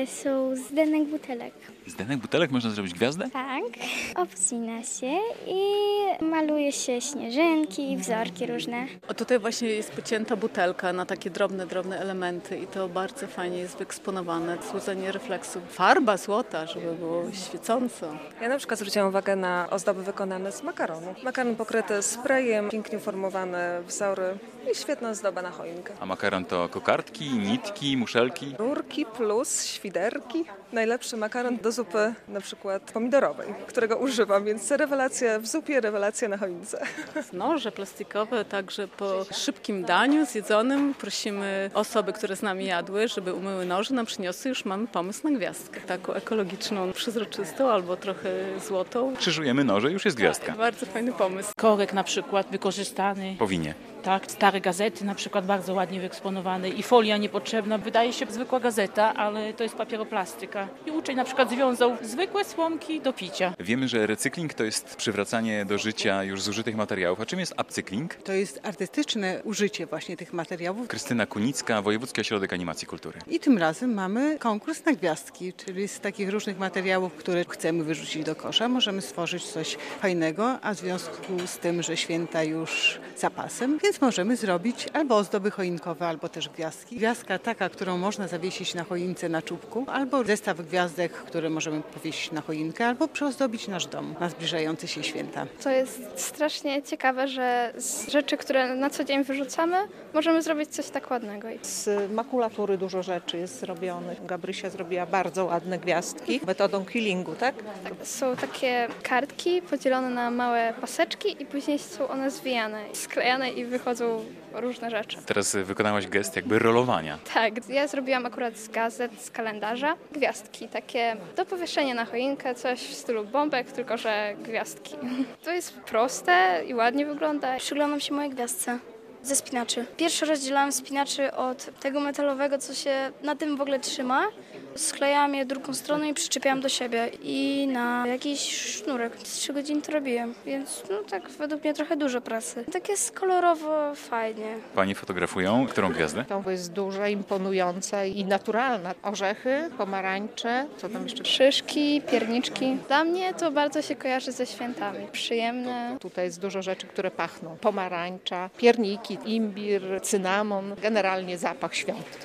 są z denek butelek. Z denek butelek można zrobić gwiazdę? Tak. Obcina się i maluje się śnieżynki i wzorki różne. O, tutaj właśnie jest pocięta butelka na takie drobne elementy i to bardzo fajnie jest wyeksponowane. Złudzenie refleksu. Farba złota, żeby było świecąco. Ja na przykład zwróciłam uwagę na ozdoby wykonane z makaronu. Makaron pokryty sprayem, pięknie formowane wzory i świetna ozdoba na choinkę. A makaron to kokardki, nitki, muszelki? Rurki plus świderki. Najlepszy makaron do zupy na przykład pomidorowej, którego używam, więc rewelacja w zupie, rewelacja na choince. Noże plastikowe, także po szybkim daniu zjedzonym prosimy osoby, które z nami jadły, żeby umyły noże, nam przyniosły, już mamy pomysł na gwiazdkę. Taką ekologiczną, przezroczystą albo trochę złotą. Krzyżujemy noże, już jest gwiazdka. Bardzo fajny pomysł. Korek na przykład wykorzystany. Powinie. Tak, stare gazety na przykład bardzo ładnie wyeksponowane i folia niepotrzebna. Wydaje się zwykła gazeta, ale to jest papieroplastyka. I uczeń na przykład związał zwykłe słomki do picia. Wiemy, że recykling to jest przywracanie do życia już zużytych materiałów. A czym jest upcykling? To jest artystyczne użycie właśnie tych materiałów. Krystyna Kunicka, Wojewódzki Ośrodek Animacji Kultury. I tym razem mamy konkurs na gwiazdki, czyli z takich różnych materiałów, które chcemy wyrzucić do kosza, możemy stworzyć coś fajnego, a w związku z tym, że święta już za pasem, więc możemy zrobić albo ozdoby choinkowe, albo też gwiazdki. Gwiazdka taka, którą można zawiesić na choince na czubku, albo zestaw gwiazdek, które możemy powiesić na choinkę, albo przyozdobić nasz dom na zbliżające się święta. To jest strasznie ciekawe, że z rzeczy, które na co dzień wyrzucamy, możemy zrobić coś tak ładnego. Z makulatury dużo rzeczy jest zrobionych. Gabrysia zrobiła bardzo ładne gwiazdki metodą quillingu, tak? Tak, są takie kartki podzielone na małe paseczki i później są one zwijane, sklejane i wychodzą różne rzeczy. Teraz wykonałaś gest jakby rolowania. Tak, ja zrobiłam akurat z gazet, z kalendarza gwiazdki, takie do powieszenia na choinkę, coś w stylu bombek, tylko że gwiazdki. To jest proste i ładnie wygląda. Przyglądam się mojej gwiazdce ze spinaczy. Pierwszy rozdzielałam spinaczy od tego metalowego, co się na tym w ogóle trzyma. Sklejałam je drugą stroną i przyczepiałam do siebie i na jakiś sznurek. 3 godziny to robiłem, więc no tak według mnie trochę dużo pracy. Tak jest kolorowo, fajnie. Pani fotografują którą gwiazdę? To jest duża, imponująca i naturalna. Orzechy, pomarańcze, co tam jeszcze? Szyszki, pierniczki. Dla mnie to bardzo się kojarzy ze świętami. Przyjemne. Tutaj jest dużo rzeczy, które pachną. Pomarańcza, pierniki, imbir, cynamon, generalnie zapach świąt.